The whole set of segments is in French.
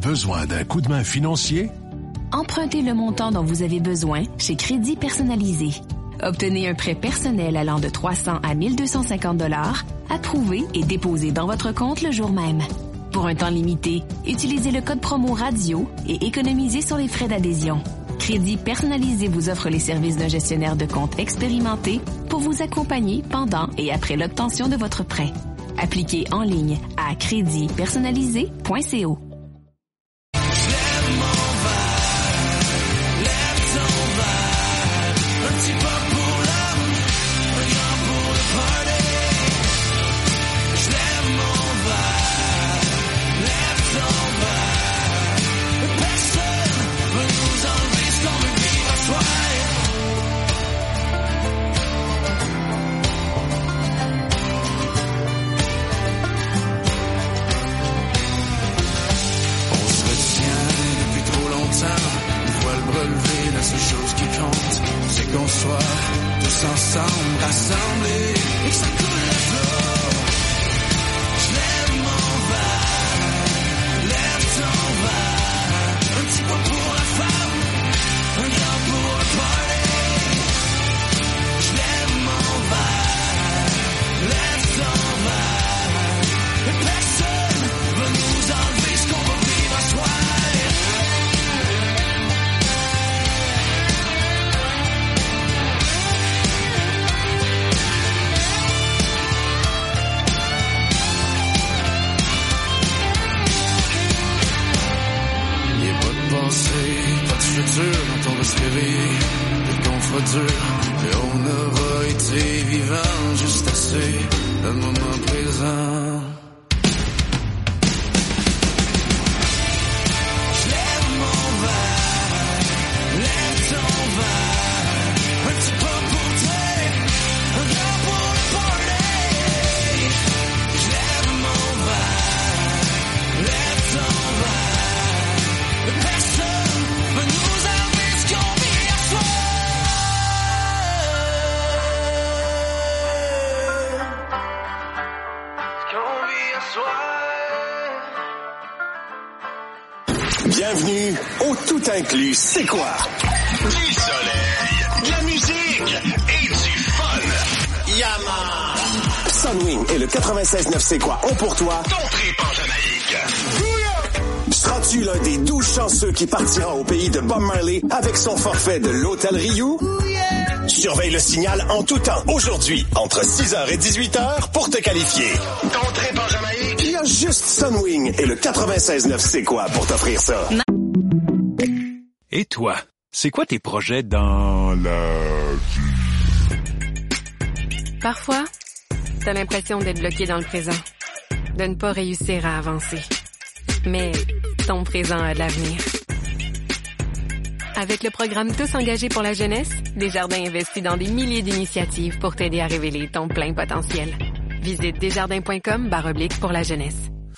Besoin d'un coup de main financier? Empruntez le montant dont vous avez besoin chez Crédit Personnalisé. Obtenez un prêt personnel allant de 300 à 1250 $, approuvé et déposé dans votre compte le jour même. Pour un temps limité, utilisez le code promo radio et économisez sur les frais d'adhésion. Crédit Personnalisé vous offre les services d'un gestionnaire de compte expérimenté pour vous accompagner pendant et après l'obtention de votre prêt. Appliquez en ligne à créditpersonnalisé.co. Qu'on soit tous ensemble, rassemblés, et que ça coule à flot. Je lève mon verre, lève ton verre. Un petit pas pour la femme, un grand pour le party. Je lève mon verre, lève ton verre. Et personne va nous enlever ce qu'on va vivre à soi. Pas de futur quand on va se réveiller, peut-être qu'on fera dur, mais on aura été vivant juste assez, le moment présent. Je lève mon verre, lève ton verre, un petit pas pour toi, un grand pour le party. Je lève mon verre, lève ton verre. Personne va nous enlever ce qu'on vit à soi. Ce qu'on vit à soi. Bienvenue au Tout Inclus. C'est quoi? Du soleil, de la musique et du fun. Yaman! Sunwing et le 96.9 C'est quoi ont pour toi ton trip en Jamaïque. Seras-tu l'un des 12 chanceux qui partira au pays de Bob Marley avec son forfait de l'Hôtel Riou? Surveille le signal en tout temps aujourd'hui, entre 6h et 18h pour te qualifier. Ton trip en Jamaïque. Il y a juste Sunwing et le 96.9 C'est quoi pour t'offrir ça. Et toi, c'est quoi tes projets dans la vie? Parfois, t'as l'impression d'être bloqué dans le présent, de ne pas réussir à avancer. Mais ton présent a de l'avenir. Avec le programme Tous engagés pour la jeunesse, Desjardins investit dans des milliers d'initiatives pour t'aider à révéler ton plein potentiel. Visite desjardins.com/pour la jeunesse.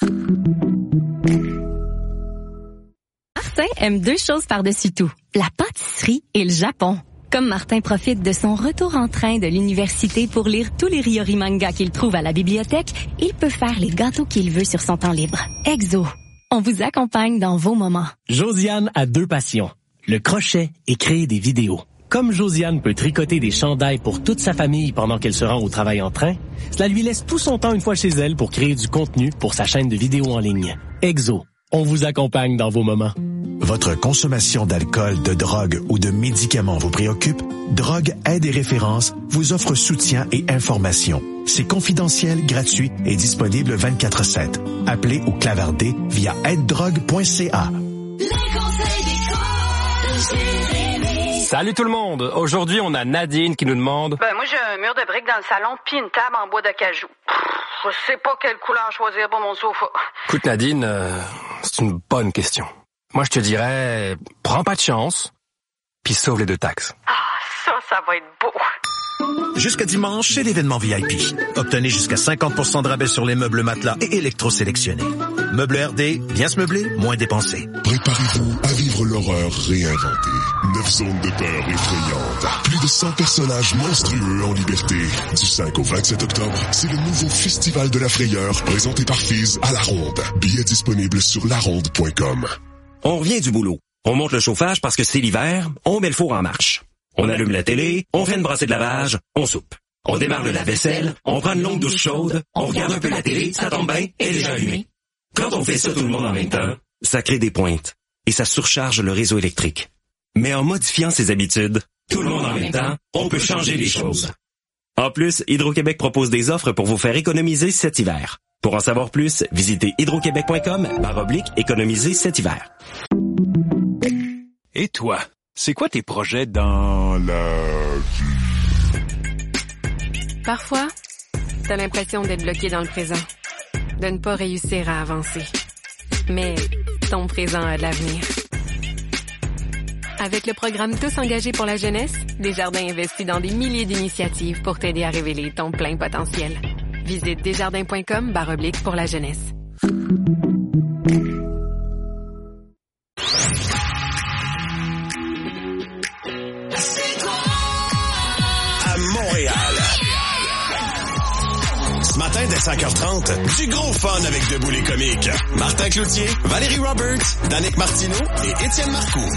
Martin aime deux choses par-dessus tout, la pâtisserie et le Japon. Comme Martin profite de son retour en train de l'université pour lire tous les Ryori mangas qu'il trouve à la bibliothèque, il peut faire les gâteaux qu'il veut sur son temps libre. Exo. On vous accompagne dans vos moments. Josiane a deux passions, le crochet et créer des vidéos. Comme Josiane peut tricoter des chandails pour toute sa famille pendant qu'elle se rend au travail en train, cela lui laisse tout son temps une fois chez elle pour créer du contenu pour sa chaîne de vidéos en ligne. Exo, on vous accompagne dans vos moments. Votre consommation d'alcool, de drogue ou de médicaments vous préoccupe? Drogue Aide et Référence vous offre soutien et information. C'est confidentiel, gratuit et disponible 24/7. Appelez ou clavardez via aiddrogue.ca. Salut tout le monde! Aujourd'hui, on a Nadine qui nous demande... moi, j'ai un mur de briques dans le salon puis une table en bois d'acajou. Je sais pas quelle couleur choisir pour mon sofa. Écoute Nadine, c'est une bonne question. Moi, je te dirais, prends pas de chance, puis sauve les deux taxes. Ah, ça va être beau. Jusqu'à dimanche, chez l'événement VIP. Obtenez jusqu'à 50% de rabais sur les meubles matelas et électrosélectionnés. Meubles RD, bien se meubler, moins dépenser. Préparez-vous à vivre l'horreur réinventée. 9 zones de peur effrayantes. Plus de 100 personnages monstrueux en liberté. Du 5 au 27 octobre, c'est le nouveau Festival de la Frayeur présenté par Fizz à La Ronde. Billets disponibles sur laronde.com. On revient du boulot. On monte le chauffage parce que c'est l'hiver, on met le four en marche. On allume la télé, on fait une brassée de lavage, on soupe. On démarre le lave-vaisselle, on prend une longue douche chaude, on regarde un peu la télé, ça tombe bien, elle est déjà allumée. Quand on fait ça tout le monde en même temps, ça crée des pointes et ça surcharge le réseau électrique. Mais en modifiant ses habitudes, tout le monde en même temps, on peut changer les choses. En plus, Hydro-Québec propose des offres pour vous faire économiser cet hiver. Pour en savoir plus, visitez hydroquebec.com/économiser cet hiver. Et toi, c'est quoi tes projets dans la vie? Parfois, t'as l'impression d'être bloqué dans le présent, de ne pas réussir à avancer. Mais ton présent a de l'avenir. Avec le programme Tous engagés pour la jeunesse, Desjardins investit dans des milliers d'initiatives pour t'aider à révéler ton plein potentiel. Visite desjardins.com/pour la jeunesse. À Montréal. Ce matin, dès 5h30, du gros fun avec Debout les comiques. Martin Cloutier, Valérie Roberts, Danick Martineau et Étienne Marcoux.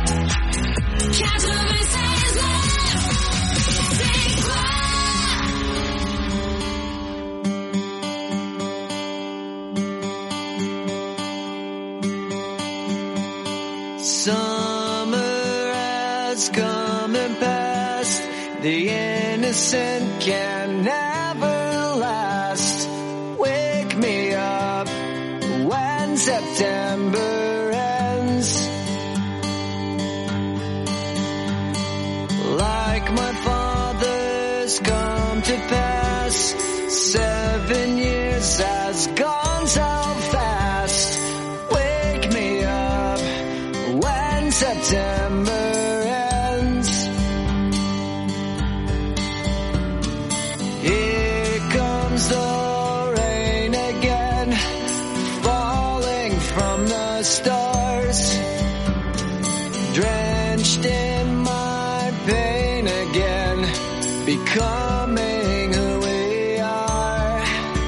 Summer has come and passed. The innocent can never last. Wake me up when September ends. Like my father's come to pass. 7 years has gone so fast. Wake me up when September ends. Here comes the rain again, falling from the stars, drenched in my pain again, becoming who we are.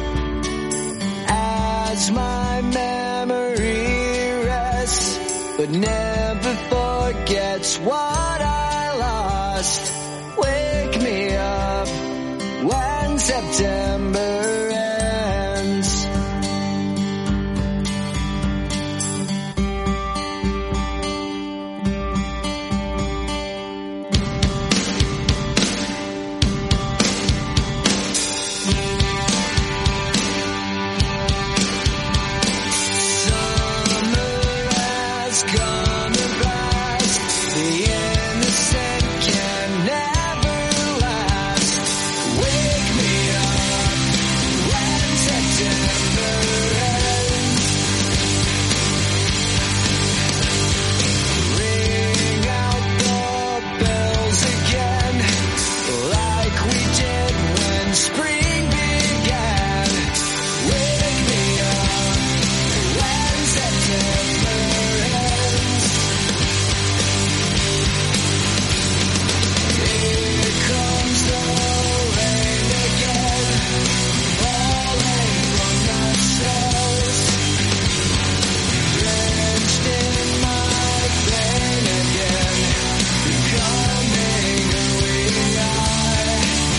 As my memory rests, but never forgets what I lost. Wake me up when September ends. Summer has come and passed. The innocent can never last. Wake me up when September ends. Ring out the bells again, like we did when spring began. Wake me up when September ends. Here comes the rain again, falling from the stars, drenched in my pain again, becoming who we are.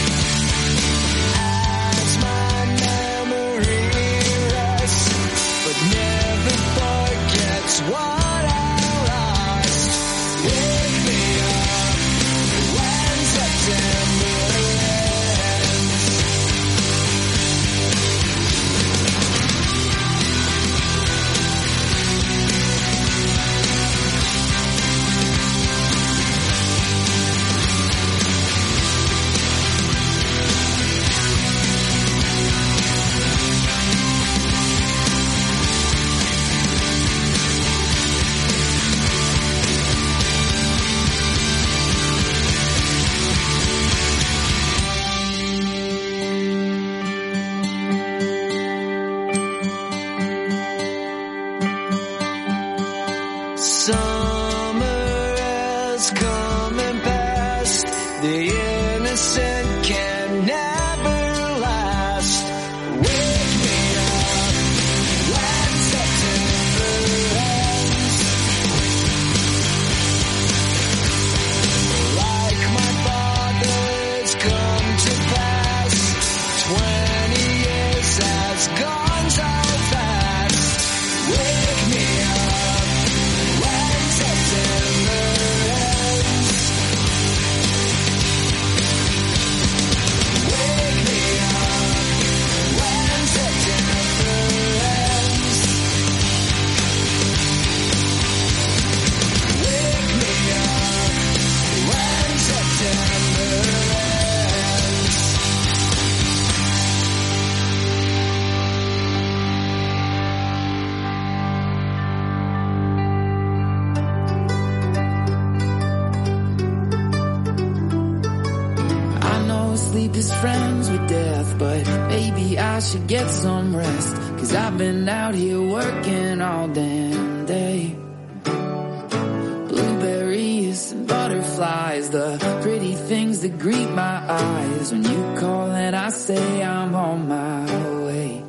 As my memory rests, but never forgets what I lost. Wake me up when September ends. summer has come and passed. The innocent can never last. Wake me up when September ends. Like my father's come to pass. 20 years has gone so fast. Wake me up when September ends. Wake me up when September ends. Wake me up when September ends. I know sleep is friends with death, but maybe I should get some rest. 'Cause I've been out here working all damn day. Blueberries and butterflies, the pretty things that greet my eyes. When you call and I say I'm on my way.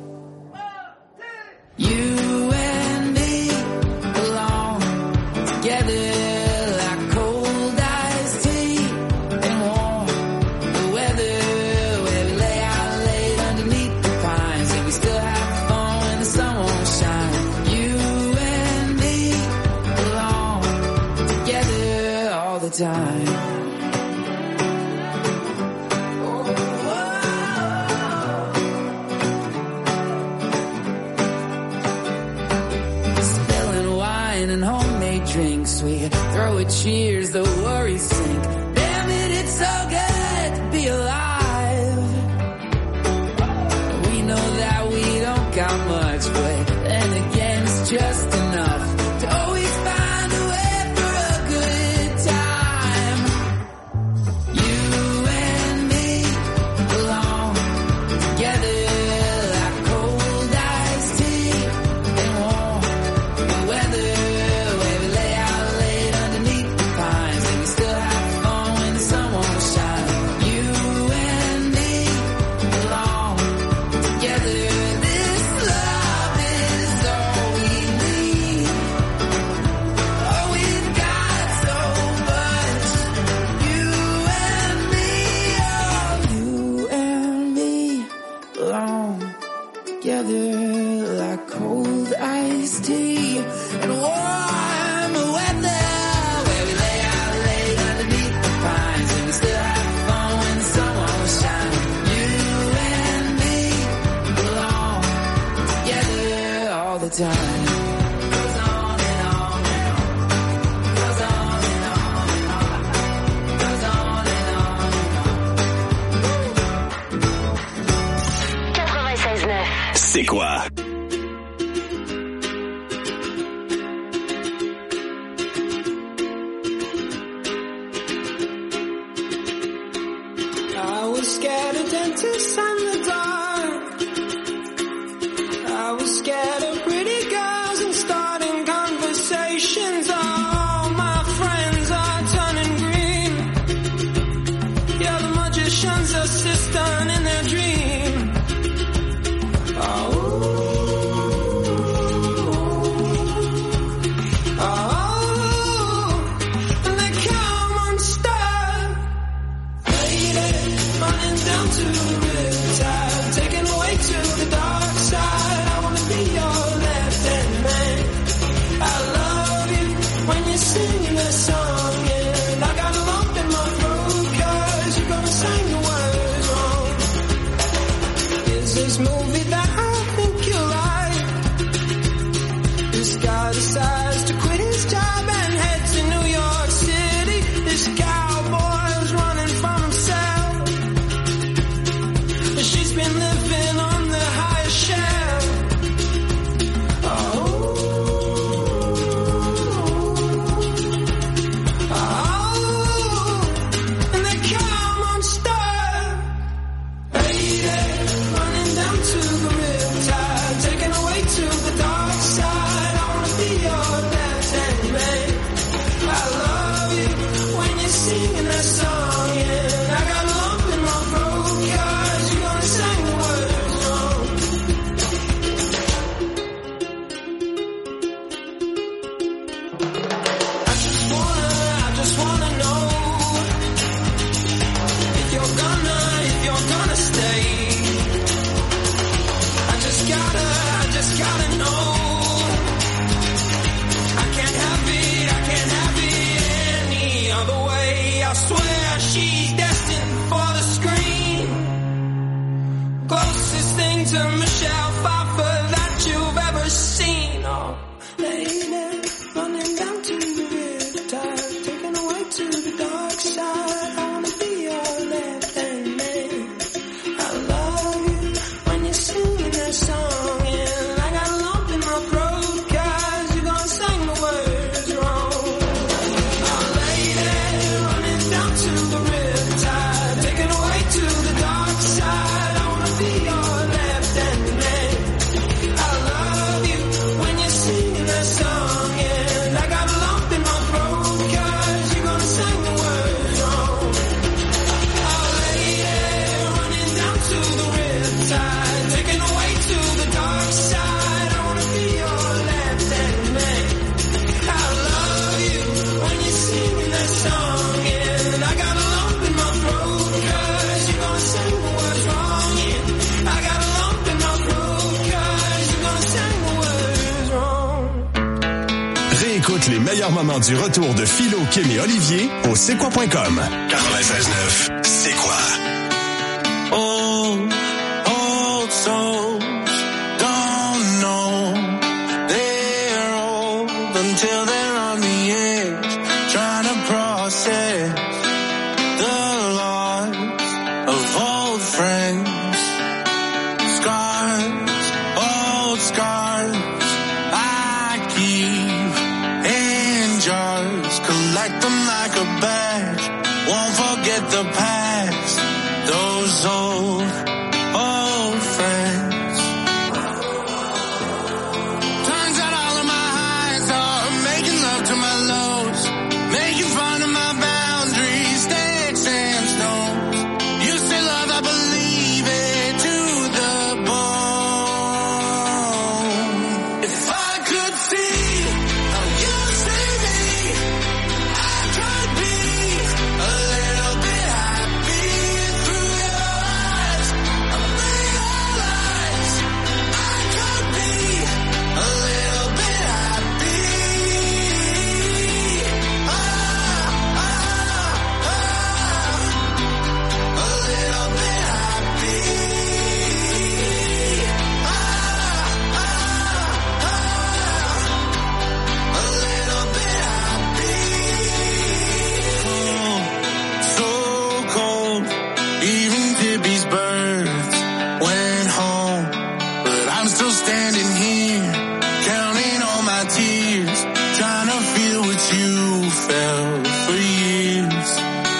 You and me belong together like cold iced tea and warm the weather, where we lay out late underneath the pines and we still have fun when the sun won't shine. You and me belong together all the time. Spilling wine and homemade drinks, we throw a cheers, the worries sink. Damn it, it's so good to be alive. We know that we don't got much, but then again it's just enough to always find a way for a good time. You and me belong together like cold iced tea and warm the weather, where we lay out late underneath the pines and we still have fun when the sun won't shine. You and me belong together. This love is all we need. Oh, we've got so much. You and me, oh, you and me belong together like cold iced tea and warm weather, where we lay out late underneath the pines and we still have fun when the sun won't shine. You and me belong together all the time. Goes on and on and on. Goes on and on and on. Goes on and on and on. 96.9. C'est quoi? I was scared of dentists and the dark. I was scared of pretty girls and starting conversations. All my friends are turning green. Yeah, the magician's assistant in their dream. Oh, oh, and they come unstuck. Lady, running down to the riptide, taken away to the dark side. I wanna be your left-hand man. I love you when you're singing that song, and I got a lump in my throat 'cause you're gonna sing the words wrong. Is this movie that I think you like? This guy decides to quit his job and head to New York City. This cowboy's running from himself. She's been living on the highest shelf. Oh, oh, and they come unstuck. Lady, running down to the riptide, taken away to the dark side. I wanna be your left hand she's destined for the screen. Closest thing to Michelle Pfeiffer that you've ever seen. Oh, lady, running down to the riptide, taken away to the dark side. I wanna be your left-hand man. I love you when you're singing that song, and I got a lump in my throat 'cause you're gonna sing the words wrong. Oh, lady, running down to the riptide, taken away to the dark side. I wanna be your left-hand man. I love you when you're singing that song, and I got a lump in my throat 'cause you're gonna sing the words wrong. Oh, lady, running down to the riptide, taken away to the dark side. I wanna be your left-hand man. I love you when you're singing that song, and I got a lump in my throat 'cause you're gonna sing the words wrong. Yeah, I got a lump in my throat 'cause you're gonna sing the words wrong. Réécoute les meilleurs moments du retour de Philo, Kim et Olivier au c'est-quoi.com. 96.9, c'est quoi? Old souls don't know they're old until they're on the edge, trying to process the loss of old friends. Scars, old scars, I keep in jars, collect them like a badge, won't forget the past, those old friends. Turns out all of my highs are making love to my lows, making fun of my boundaries, sticks and stones. You say love, I believe it to the bone. If I could see how you see me, I could be a little bit happy through your eyes. I realize I could be a little bit happy. A little bit happy. A little bit happy. So cold, even Tippy's birds went home, but I'm still standing here, counting all my tears, trying to feel what you felt for years.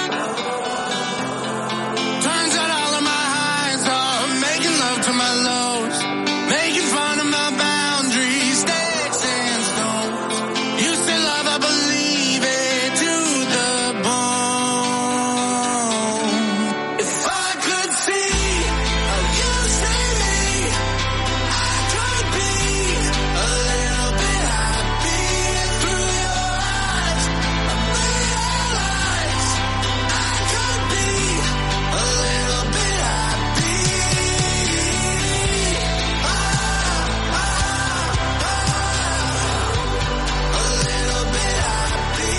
Turns out all of my highs are making love to my lows, making fun of my boundaries, sticks and stones. You say love, I believe it to the bone. If I could see how you see me, I could be a little bit happy through your eyes. I realize I could be a little bit happy. A little bit happy.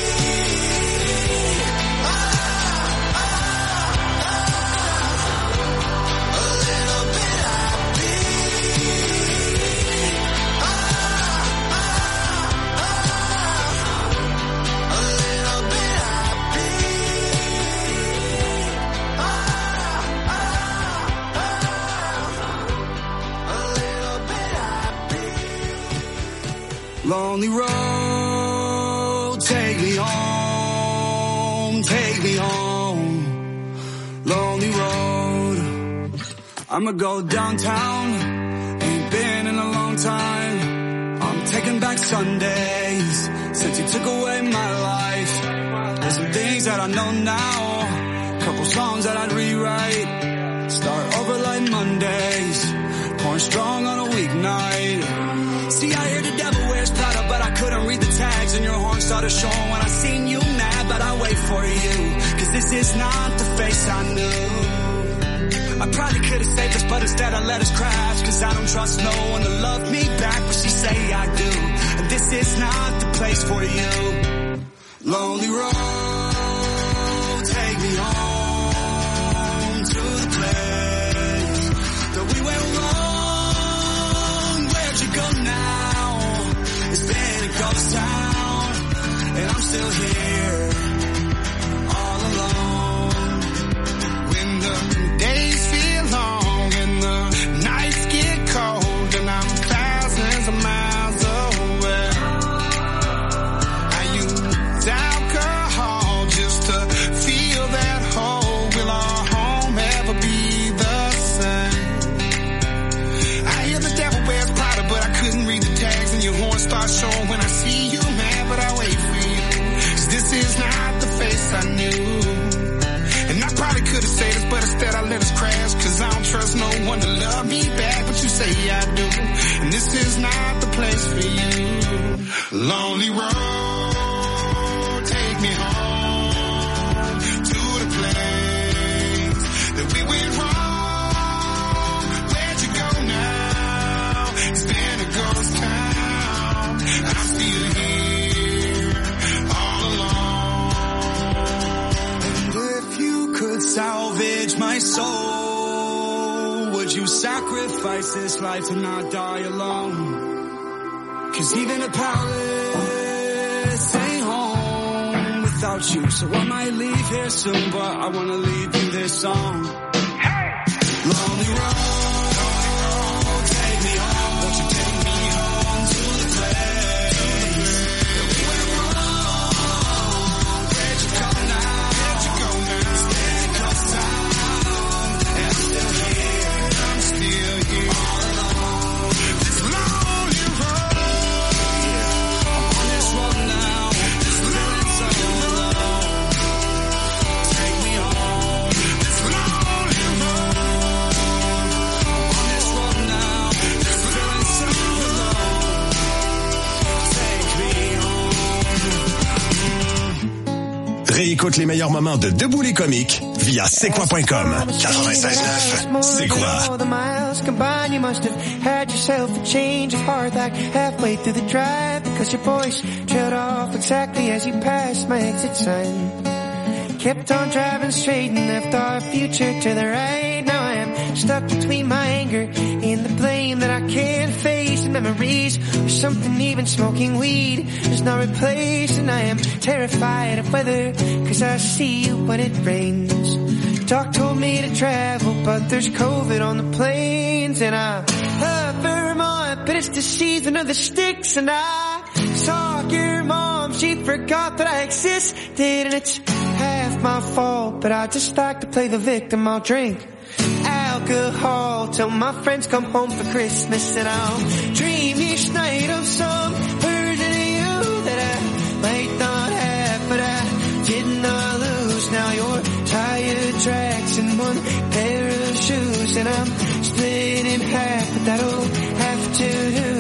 A little bit happy. A little bit happy. A little bit happy. Lonely road, take me home, take me home. Lonely road, I'ma go downtown, ain't been in a long time. I'm taking back Sundays, since you took away my life. There's some things that I know now, couple songs that I'd rewrite. Start over like Mondays, pouring strong on a weeknight. See, I heard the devil wears Prada, but I couldn't read the tags, and your horn started showing when I seen you mad, but I wait for you, 'cause this is not the face I knew. I probably could've saved us, but instead I let us crash, 'cause I don't trust no one to love me back, but she say I do, and this is not the place for you. Lonely road, take me home to the place that we went wrong. Where'd you go now? It's been a ghost town, and I'm still here, all alone. When the days feel long and the nights get cold, and I'm thousands of miles away, I use alcohol just to feel that hole. Will our home ever be the same? I hear the devil wears Prada, but I couldn't read the tags, and your horn starts showing when I see you, man, but I wait for you. 'Cause this is not the face I knew. And I probably could have said this, but instead I let us crash. 'Cause I don't trust no one to love me back, but you say I do. And this is not the place for you. Lonely road, take me home to the place that we went wrong. Where'd you go now? It's been a ghost town, and I'm still here, all alone. And if you could salvage my soul, would you sacrifice this life and not die alone? 'Cause even a palace ain't home without you. So I might leave here soon, but I wanna leave you this song. Lonely road, take me home. Won't you take me home to the place that we went wrong? Where'd you go now? Where'd you go now? It's been a ghost town, and I'm still here, all alone. This lonely road, I'm on this road now, just feeling so alone. Take me home. This lonely road, I'm on this road now, just feeling so alone. Take me home. Réécoute les meilleurs moments de Debout les comiques via c'est-quoi.com. 96.9, c'est quoi? The miles combined, you must have had yourself a change of heart like halfway through the drive, because your voice trailed off exactly as you passed my exit sign. Kept on driving straight and left our future to the right. Now I am stuck between my anger and the blame that I can't face. The memories of something even smoking weed is not replaced. And I am terrified of weather, 'cause I see you when it rains. Doc told me to travel, but there's COVID on the planes. And I love Vermont, but it's the season of the sticks. And I saw your mom, she forgot that I existed. And it's half my fault, but I just like to play the victim. I'll drink alcohol till my friends come home for Christmas. And I'll dream each night of some version of you that I might not have, but I did not lose. Now you're tire tracks and one pair of shoes, and I'm split in half, but that'll have to do.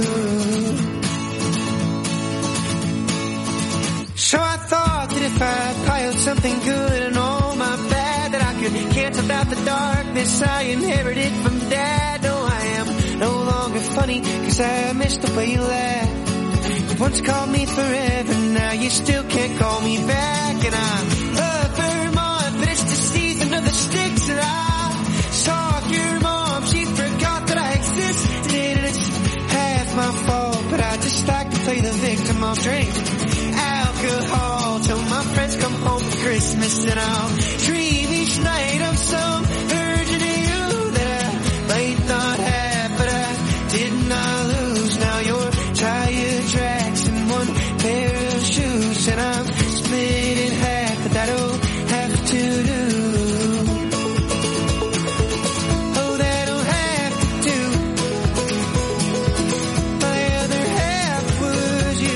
So I thought that if I piled something good and all my bad, that I could cancel out the darkness I inherited from Dad. No, I am no longer funny, 'cause I missed the way you laughed. You once called me forever, now you still can't call me back. And I love Vermont, but it's the season of the sticks. And I saw your mom, she forgot that I existed. And it's half my fault, but I just like to play the victim. I'll drink alcohol till my friends come home for Christmas. And I'll dream each night of some version of you that I might not have, but I did not lose. Now you're tire tracks and one pair of shoes, and I'm split in half, but that'll have to do. Oh, that'll have to do. My other half was you.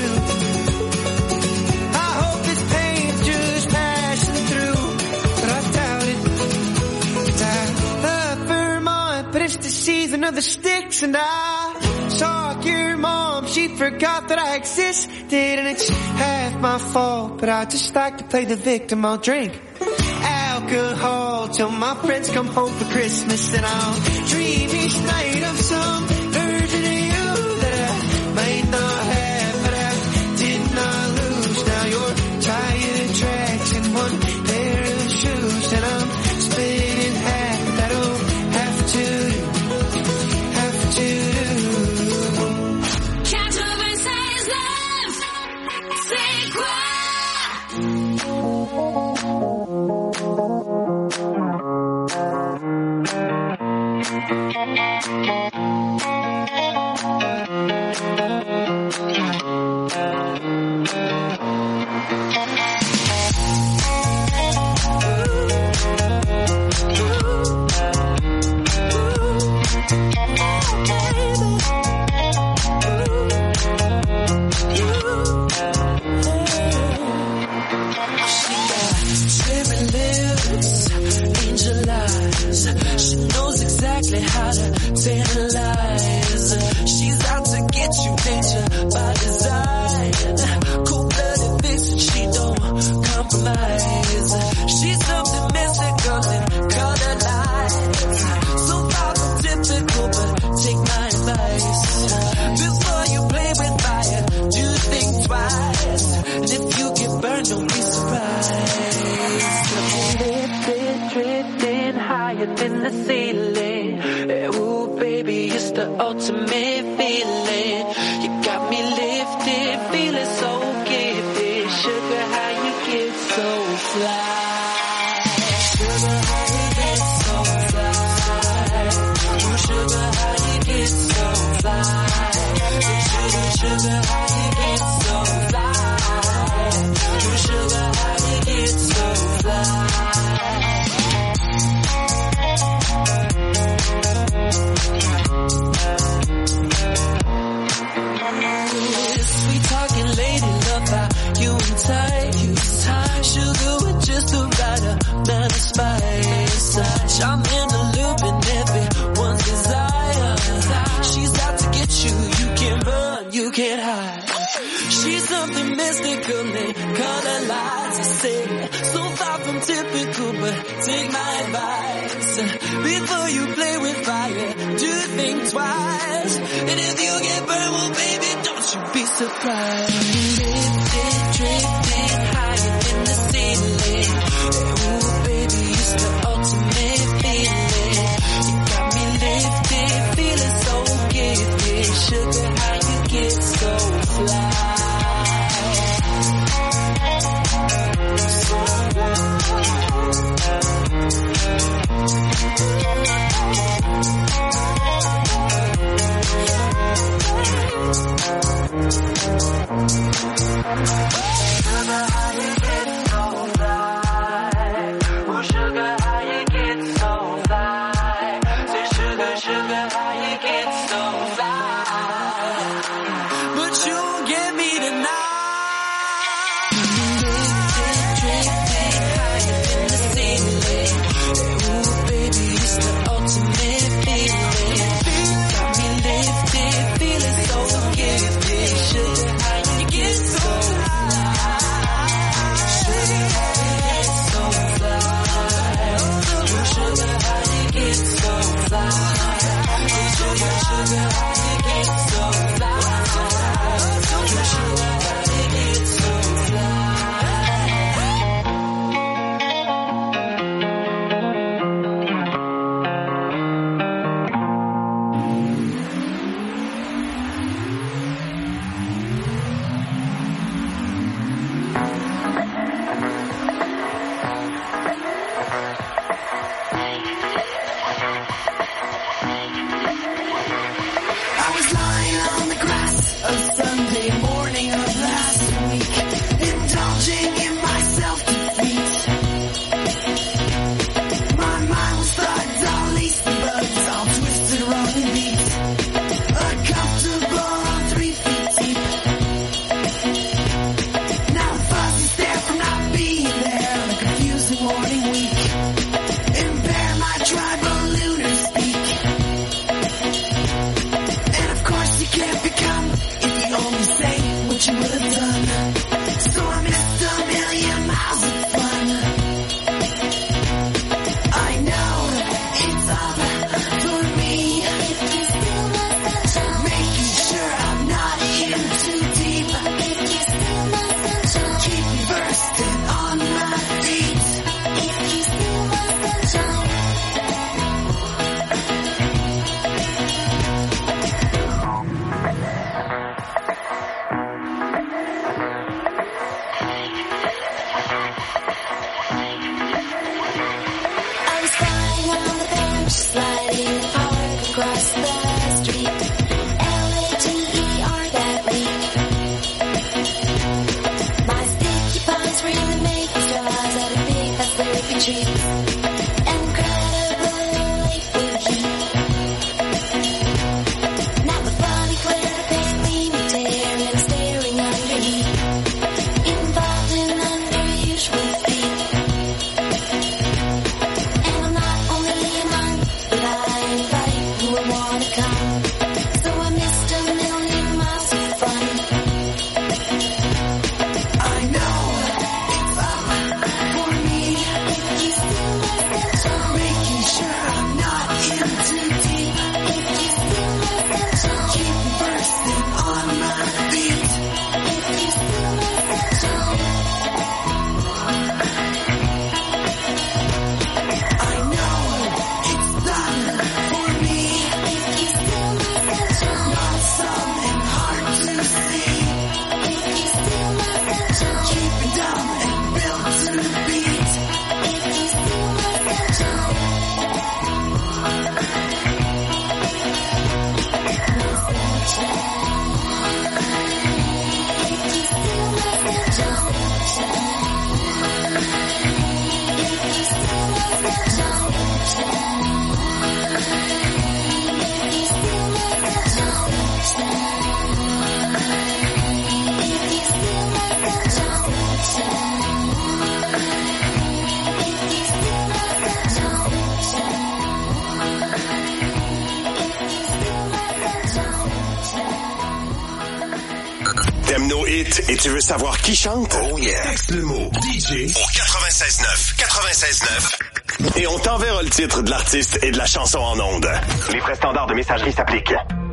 I hope this pain's just passing through, but I doubt it. 'Cause I love Vermont, but it's the season of the sticks. And I saw your mom, she forgot that I existed. And it's half my fault, but I just like to play the victim. I'll drink alcohol till my friends come home for Christmas. And I'll dream each night of some version of you that I might not have, but I did not lose. Now you're tire tracks and one pair of shoes. sugar, how you get so fly? Oh, sugar, how you get so fly? Sweet talking lady, love how you entice. Sugar with just the right amount of spice. I'm in the loop and everyone's desire. She's out to get you, you can't run, you can't hide. She's something mystical, they color lights. I say, so far from typical, but take my advice. Before you play with fire, do think twice. And if you get burned, well baby, don't you be surprised. Drifting higher than the ceiling. Ooh baby, it's the ultimate feeling. You got me lifted, feeling so gifted. Sugar, how you get so fly? I know it's up for me. hit et tu veux savoir qui chante? Oh yeah. Texte le mot DJ au 96.9. 96.9. Et on t'enverra le titre de l'artiste et de la chanson en ondes. Les frais standards de messagerie s'appliquent.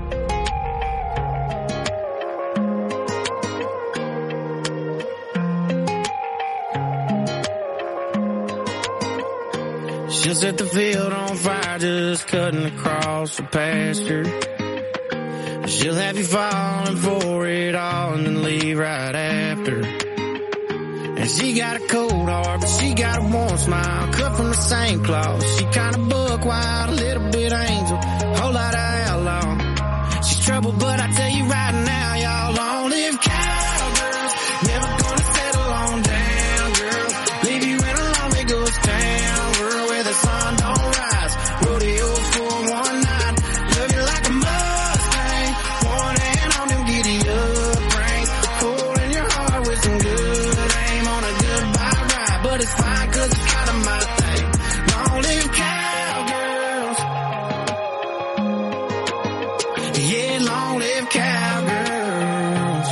She'll set the field on fire just cutting across the pasture. She'll have you falling for it all and then leave right after. And she got a cold heart, but she got a warm smile, cut from the same cloth. She kinda buck wild, a little bit angel, whole lot of outlaw. She's trouble, but I tell you right now, y'all long live cowgirls. Never gonna settle on down, girls. Leave you in a lonely ghost town, world where the sun don't rise. Rodeo for one night, love you like a Mustang. One hand on them giddy up reins, holding your heart with some good aim on a goodbye ride. But it's fine 'cause it's kinda my thing. Long live cowgirls. Yeah, long live cowgirls.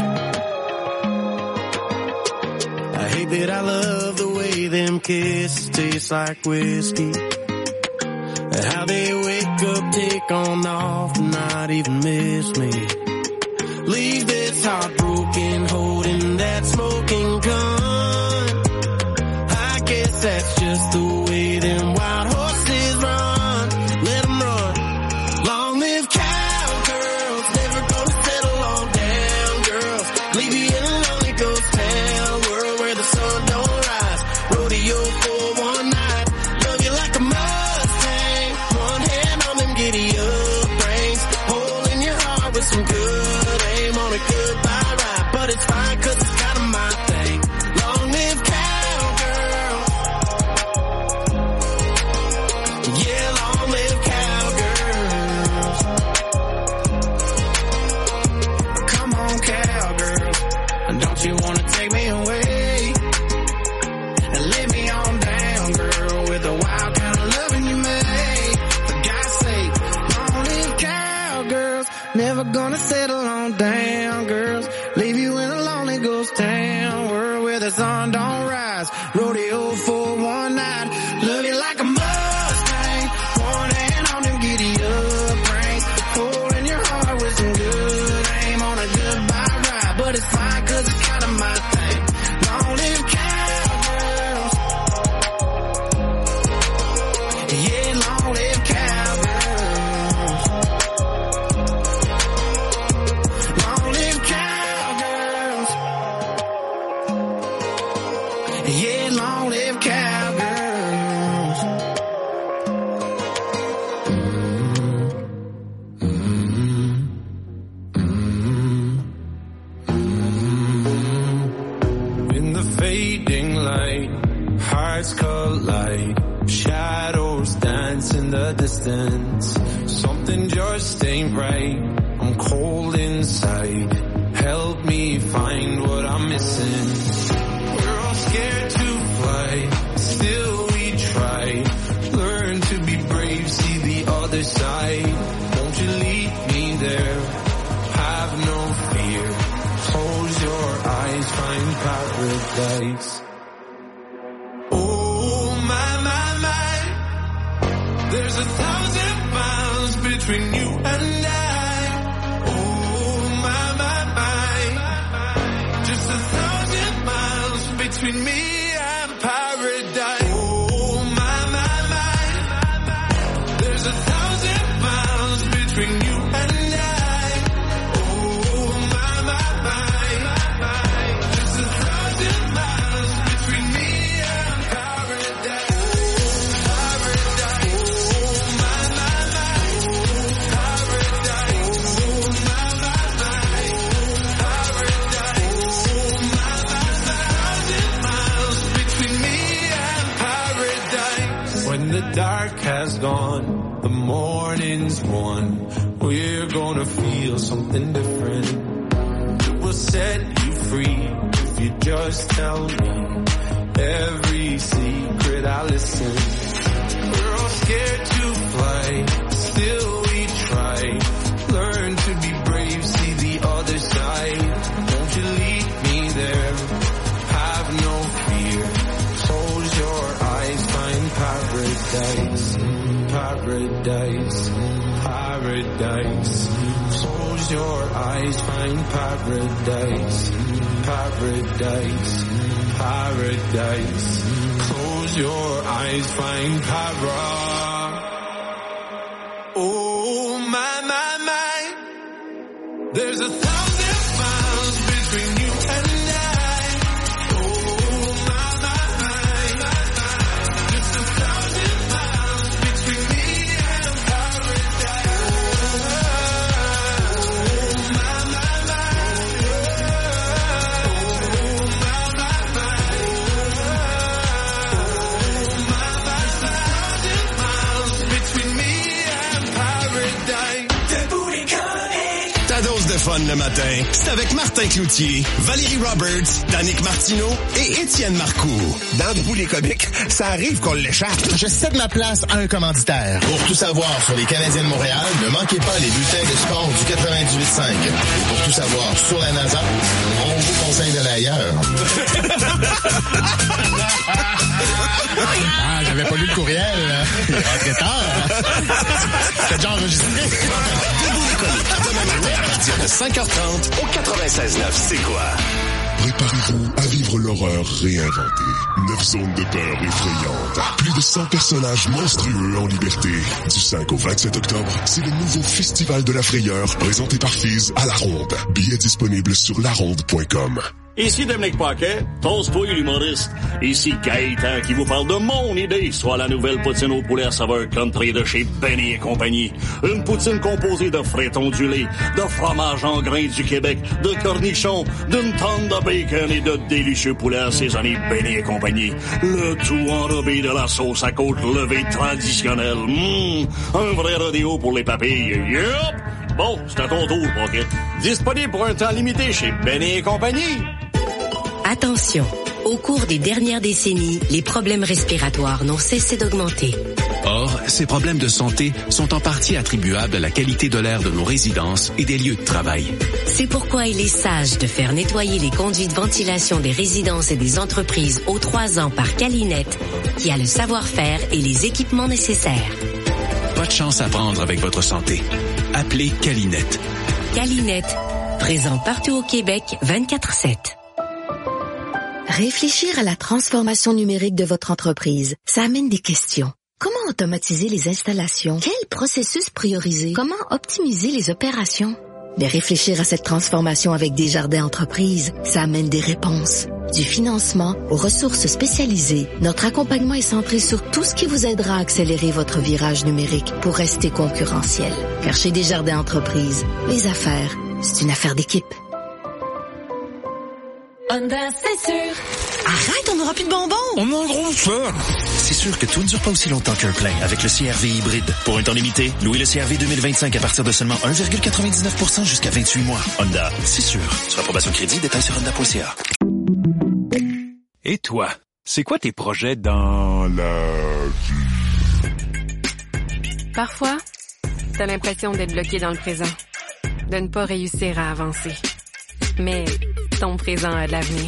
I hate that I love the way them kisses taste like whiskey. How they wake up, take on off, and not even miss me. Leave this heart broken, holding that smoking gun. I guess that's just the way them wild horses run. Let them run. Long live cowgirls, never gonna settle on down, girls. Leave you in a lonely ghost town, world where the sun don't rise. Rodeo for one night, love you like a Mustang. One hand on them giddy up reins, holding your heart with some good aim on a goodbye ride. But it's fine 'cause it's kinda my thing. Long live cowgirls. Yeah, long live cowgirls. Come on, cowgirls. Don't you wanna take me away and lay me on down, girl, with the wild kind of loving you made? For God's sake, long live cowgirls. Never gonna settle on down, girls. Leave you in a lonely ghost town, world where the sun don't rise. Rodeo for one night, love you like a Mustang. One hand on them giddy up reins, holding your heart with some good aim on a goodbye ride. But it's fine 'cause it's kinda my thing. Long live cowgirls. Yeah, long live cowgirls. Long live cowgirls. Yeah, long live cowgirls. In the fading light, hearts collide, shadows dance in the distance. Something just ain't right, I'm cold inside. Help me find what I'm missing. We're all scared to fly, still we try. Learn to be brave, see the other side. Won't you lead me there? Have no fear. Close your eyes, find paradise. Oh my, my, my. There's 1,000 miles between you and I. Oh my, my, my. Just 1,000 miles between me and paradise. Oh my, my, my. There's 1,000 miles between you and I. Oh my, my, my. Just 1,000 miles between me and paradise. Paradise. Oh my, my, my. Paradise. Oh my, my, my. Paradise. Oh my, my, my. 1,000 miles between me and paradise. When the dark has gone, the morning's won. We're gonna feel something different. It will set you free if you just tell me every secret I listen. We're all scared to fly, still we try. Learn to be brave, see the other side. Won't you lead me paradise, paradise, paradise. Close your eyes, find paradise, paradise, paradise. Close your eyes, find paradise. Oh my, my, my. There's 1,000 miles between you and I. Oh my, my, my. Just 1,000 miles between me and paradise. Oh my, my, my. Oh my, my, my. Oh my, my, my. 1,000 miles between me and paradise. Debout les chroniques. Ta dose de fun le matin, c'est avec Martin Cloutier, Valérie Roberts, Danick Martineau et Étienne Marcoux. Dans Debout les comiques, ça arrive qu'on l'échappe. Je cède ma place à un commanditaire. Pour tout savoir sur les Canadiens de Montréal, ne manquez pas les bulletins de sport du 98.5. Et pour tout savoir sur la NASA, on vous conseille d'aller ailleurs. Ah, j'avais pas lu le courriel. Il est rentré tard. C'était déjà enregistré. Debout les comiques, demain matin à partir de 5h30 au 96.9. C'est quoi? Préparez-vous à vivre l'horreur réinventée. 9 zones de peur effrayantes. Plus de 100 personnages monstrueux en liberté. Du 5 au 27 octobre, c'est le nouveau Festival de la Frayeur présenté par Fizz à La Ronde. Billets disponibles sur laronde.com. Ici Dominique Paquet, toast-toi l'humoriste. Ici Gaëtan qui vous parle de mon idée, soit la nouvelle poutine au poulet à saveur country de chez Benny et compagnie. Une poutine composée de frais ondulés, de fromage en grains du Québec, de cornichons, d'une tonne de bacon et de délicieux poulets assaisonnés Benny et compagnie. Le tout enrobé de la sauce à côte levée traditionnelle. Un vrai rodéo pour les papilles. Yup! Bon, c'est à ton tour, Paquet. Disponible pour un temps limité chez Benny et compagnie. Attention, au cours des dernières décennies, les problèmes respiratoires n'ont cessé d'augmenter. Or, ces problèmes de santé sont en partie attribuables à la qualité de l'air de nos résidences et des lieux de travail. C'est pourquoi il est sage de faire nettoyer les conduits de ventilation des résidences et des entreprises aux 3 ans par Calinet, qui a le savoir-faire et les équipements nécessaires. Pas de chance à prendre avec votre santé. Appelez Calinet. Calinet, présent partout au Québec 24/7. Réfléchir à la transformation numérique de votre entreprise, ça amène des questions. Comment automatiser les installations? Quel processus prioriser? Comment optimiser les opérations? Mais réfléchir à cette transformation avec Desjardins Entreprises, ça amène des réponses. Du financement aux ressources spécialisées, notre accompagnement est centré sur tout ce qui vous aidera à accélérer votre virage numérique pour rester concurrentiel. Car chez Desjardins Entreprises, les affaires, c'est une affaire d'équipe. Honda, c'est sûr. Arrête, on n'aura plus de bonbons. On a un gros fun. C'est sûr que tout ne dure pas aussi longtemps qu'un plein avec le CR-V hybride. Pour un temps limité, louez le CR-V 2025 à partir de seulement 1,99% jusqu'à 28 mois. Honda, c'est sûr. Sur approbation de crédit, détails sur honda.ca. Et toi, c'est quoi tes projets dans la vie? Parfois, t'as l'impression d'être bloqué dans le présent, de ne pas réussir à avancer. Mais ton présent a de l'avenir.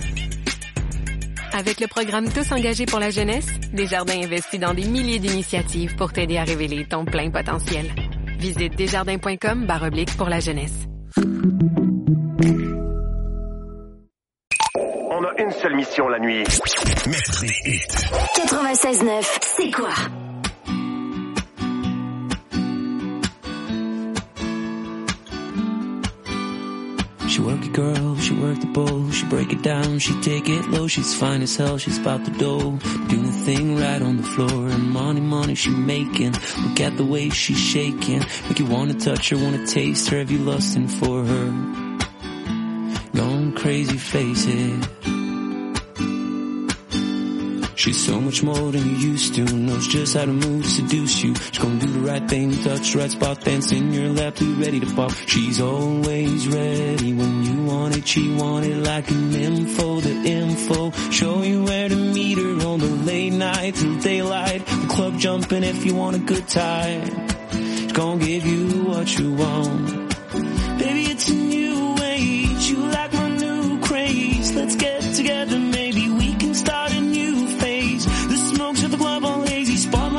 Avec le programme Tous engagés pour la jeunesse, Desjardins investit dans des milliers d'initiatives pour t'aider à révéler ton plein potentiel. Visite desjardins.com/pour la jeunesse. On a une seule mission la nuit. Mettre des hits. 96.9, c'est quoi? She work it, girl, she work the bowl, she break it down, she take it low, she's fine as hell, she's about the dough, doing the thing right on the floor, and money she making, look at the way she's shaking, make you wanna touch her, wanna taste her, have you lusting for her, gone crazy, face it. She's so much more than you used to, knows just how to move to seduce you. She's gonna do the right thing, touch the right spot, dance in your lap, too ready to pop. She's always ready when you want it, she want it like an info, the info. Show you where to meet her on the late night till daylight. The club jumping if you want a good time. She's gonna give you what you want. Baby, it's a new age, you like my new craze. Let's get together, maybe we can start a new phase. The smoke's at the club all hazy, spotlight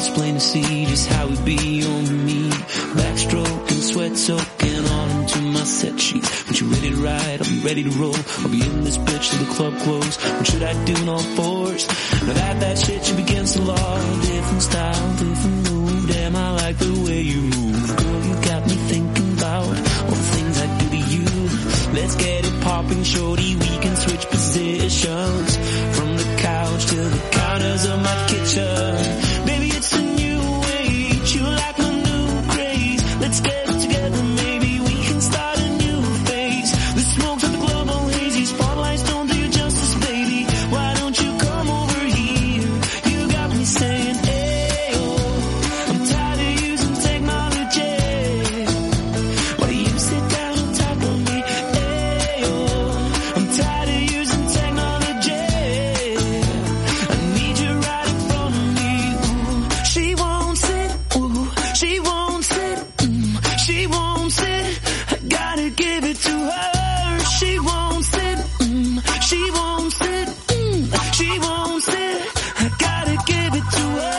It's plain to see just how it be on me. Backstroke and sweat soaking all into my set sheets. When you're ready to ride, I'm ready to roll. I'll be in this bitch till the club close. What should I do in all fours? Now that shit should be against the law. Different style, different move. Damn, I like the way you move. Girl, you got me thinking about all the things I do to you. Let's get it popping, shorty. We can switch positions from the couch to the counters of my kitchen. Baby, it's a new age. You like my new craze. Let's get it together, maybe we can start a new phase. The smokes of the club all hazy. Spotlights don't do you justice, baby. Why don't you come over here? You got me saying, hey, oh, I'm tired of using technology. Why do you sit down on top of me? Hey, oh, I'm tired of using technology. I need you right in front of me. Ooh, she won't sit. Ooh, she won't sit. She won't sit. I gotta give it to her. She won't sit. She won't sit. She won't sit. I gotta give it to her.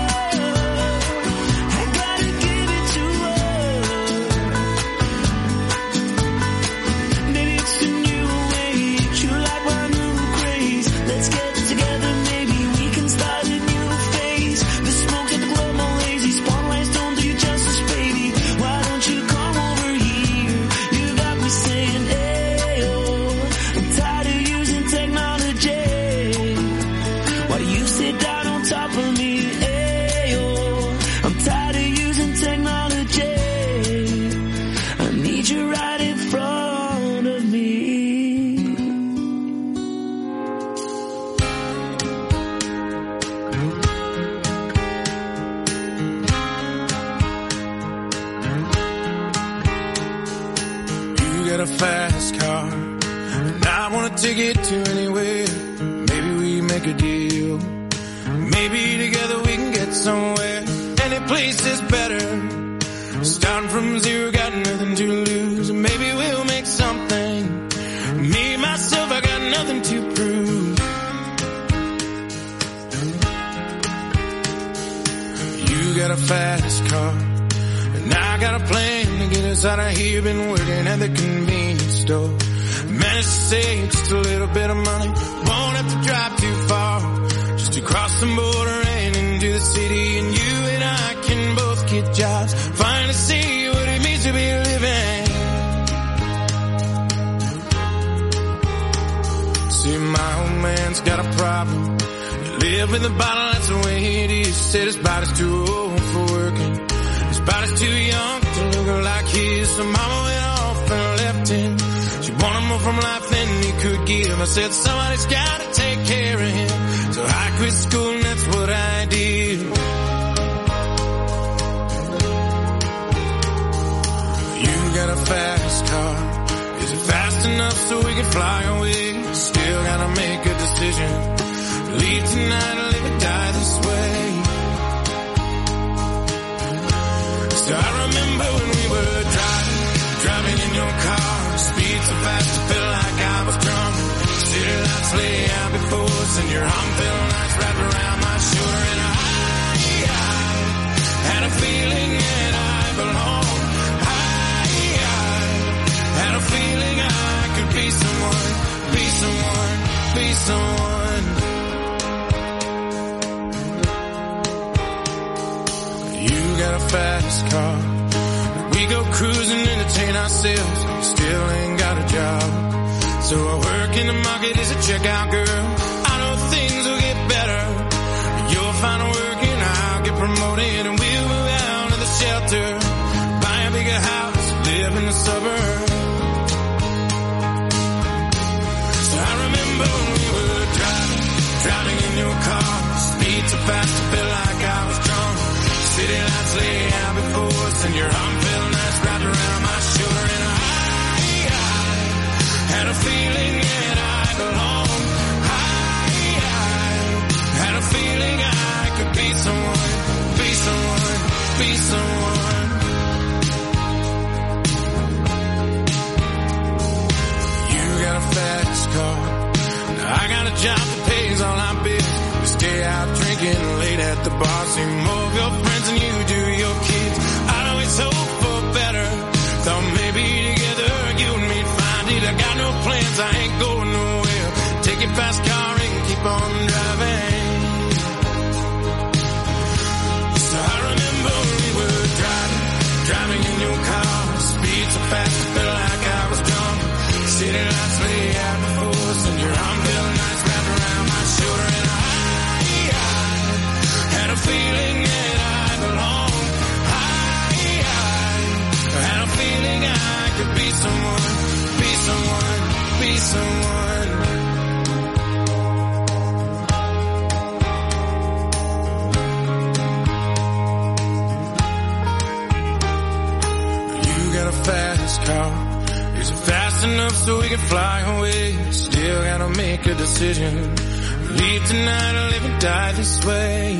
I gotta give it to her. Maybe it's a new age. You like my new craze. Let's get together, maybe we can start a new phase. The smoke's at the club all lazy. Spotlights don't do you justice, baby. Why don't you come over here? You got me saying, hey, oh, I'm tired of using technology. Why do you sit down on top of me? Hey, oh, I'm tired of using technology. I need you right in front of me. You got a fast car, and I wanna take it to anywhere. Maybe we make a deal. Maybe together we can get somewhere. Any place is better. Starting from zero, got nothing to lose. Maybe we'll make something. Me, myself, I got nothing to prove. You got a fast car, and I got a plan to get us out of here. Been working at the convenience store. Managed to save just a little bit of money. Won't have to drive too far. Just to cross the border and into the city. And you and I can both get jobs. Finally see what it means to be living. See, my old man's got a problem. He live with a bottle, that's the way it is. Said his body's too old for working. His body's too young to look like his. So mama went off and left him. She wanted more from life than he could give. I said somebody's gotta take care of him. So I quit school and that's what I did. You got a fast car. Is it fast enough so we can fly away? Still gotta make a decision. Leave tonight or live or die this way. So I remember when we were driving in your car. Speed so fast I felt like I was drunk. City lights lay out before us and your arm felt nice wrapped around my shoulder. And I had a feeling that I belonged. I had a feeling I could be someone, be someone, be someone. You got a fast car. We go cruising, entertain ourselves. Still ain't got a job. So I work in the market as a checkout girl. I know things will get better. You'll find work and I'll get promoted. And we'll move out of the shelter. Buy a bigger house, live in the suburbs. So I remember when we were driving in your car. Speed so fast I felt like I was drunk. City lights lay out before us and your arm felt nice wrapped around my shoulder. And I had a feeling that I belonged. I had a feeling I could be someone, be someone, be someone. You got a fast car. I I got a job that pays all our bills. We stay out drinking late at the bar. See more of your friends than you do your kids. I'd always hope for better. Thought maybe together you and me'd find it. I got no plans, I ain't going nowhere. Take your fast car and keep on driving. So I remember we were driving in your car. Speed so fast, I felt like I was drunk. City lights lay out before us, and your arm felt nice wrapped around my shoulder. And I had a feeling that I belonged. I had a feeling I could be someone, be someone, be someone. You got a fast car. Is it fast enough so we can fly away? Still gotta make a decision. Leave tonight or live and die this way.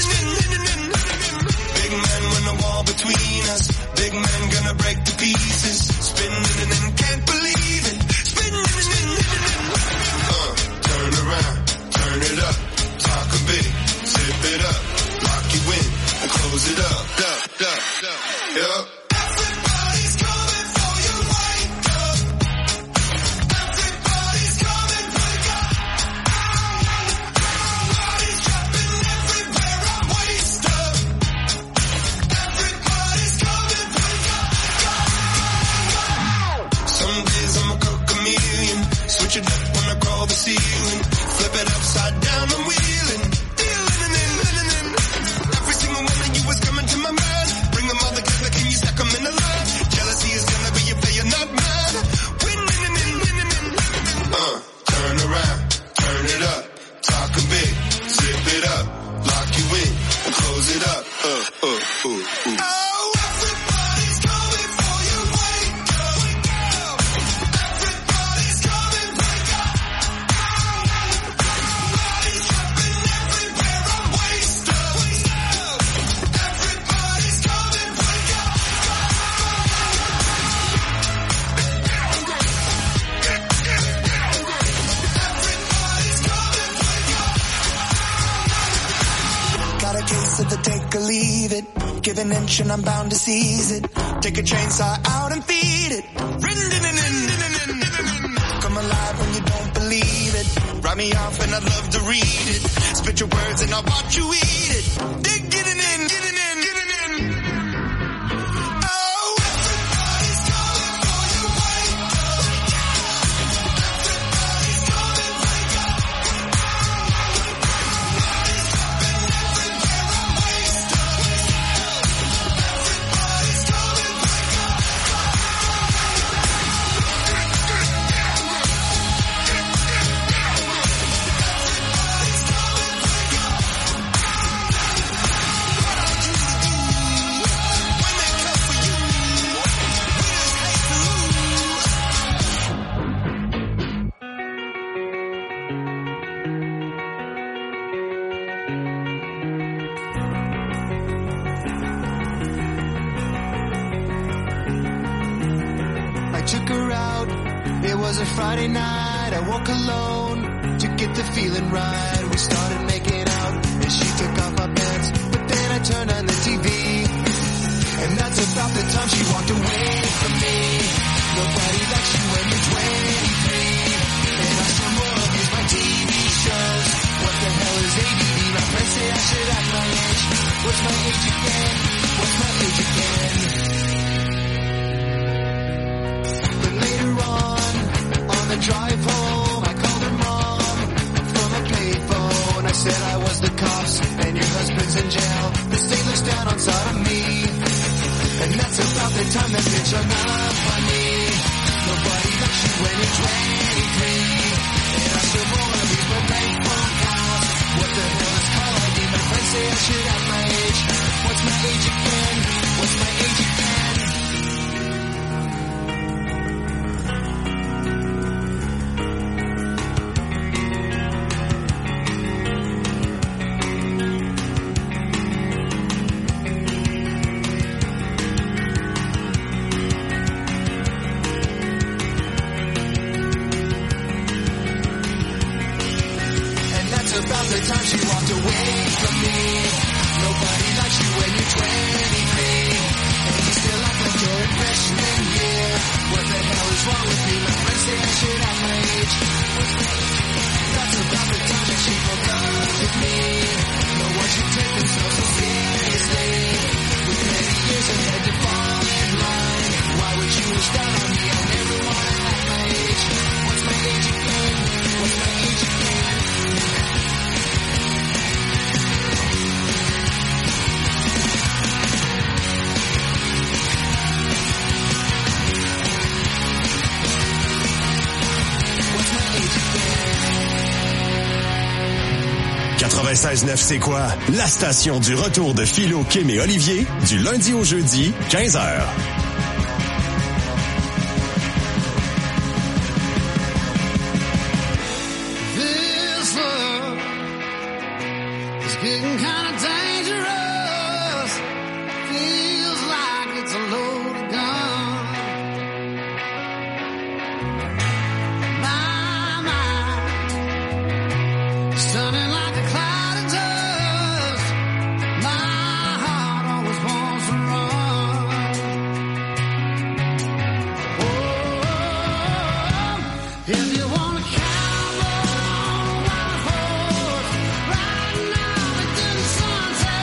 Big man gonna break the pieces. or leave it. Give an inch and I'm bound to seize it. Take a chainsaw out and feed it. Come alive when you don't believe it. Write me off and I'd love to read it. Spit your words and I'll watch you eat it. Dig, get it in, get it in, get it in. Oh, everybody's calling for you, wake up. Everybody's calling, wake up. Everybody's dropping everywhere, I'm wasted. Everybody's calling, wake up. Took her out, it was a Friday night, I woke alone to get the feeling right. We started making out and she took off my pants, but then I turned on the TV, and that's about the time she walked away from me. Nobody likes you when you're 23, and I still more of these my TV shows. What the hell is ADD? My friends say I should act my age. What's my age again? What's my age again? On the drive home, I called her mom from a payphone. I said I was the cops and your husband's in jail. The state looks down on sodomy, and that's about the time that bitch hung up on me. Nobody likes you when you're 23, and I still wanna leave my bank phone calls. What the hell is call ID? My friends say I should have my age. What's my age again? What's my age again? About the time she walked away from me. Nobody likes you when you're 23, and you still like the third freshman year. What the hell is wrong with me? My friends say I should have my age. That's about the time that she broke up with me. No one should take themselves so seriously. With many years ahead to fall in line, why would you wish down on me? I never wanna have my age. What's my age again? What's my age again? « 96.9, c'est quoi? La station du retour de Philo, Kim et Olivier, du lundi au jeudi, 15h. This love is getting kind of dangerous. Feels like it's a loaded gun. My mind is turning like a cloud of dust. My heart always wants to run. Oh, if you wanna cowboy on a wild horse, riding out into the sunset.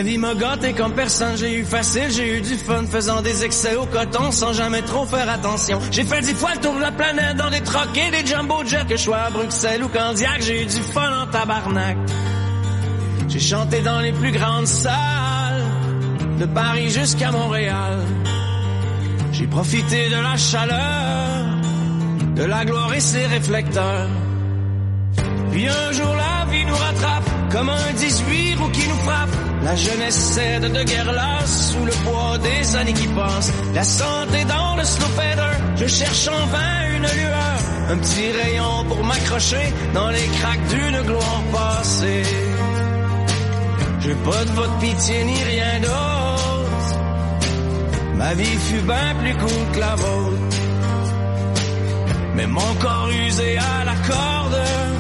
La vie m'a gâté comme personne, j'ai eu facile, j'ai eu du fun, faisant des excès au coton sans jamais trop faire attention. J'ai fait 10 fois le tour de la planète dans des trucks et des jumbo jets, que je sois à Bruxelles ou Candiac, j'ai eu du fun en tabarnak. J'ai chanté dans les plus grandes salles, de Paris jusqu'à Montréal. J'ai profité de la chaleur, de la gloire et ses réflecteurs. Puis un jour la vie nous rattrape, comme un 18 roues qui nous frappe. La jeunesse cède de guerre lasse, sous le poids des années qui passent. La santé dans le slow fader, je cherche en vain une lueur. Un petit rayon pour m'accrocher dans les craques d'une gloire passée. J'ai pas de votre pitié ni rien d'autre. Ma vie fut bien plus cool que la vôtre. Mais mon corps usé à la corde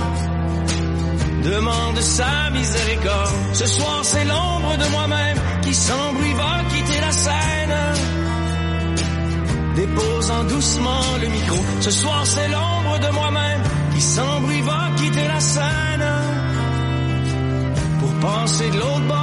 demande sa miséricorde. Ce soir c'est l'ombre de moi-même qui sans bruit va quitter la scène, déposant doucement le micro. Ce soir c'est l'ombre de moi-même qui sans bruit va quitter la scène, pour passer de l'autre bord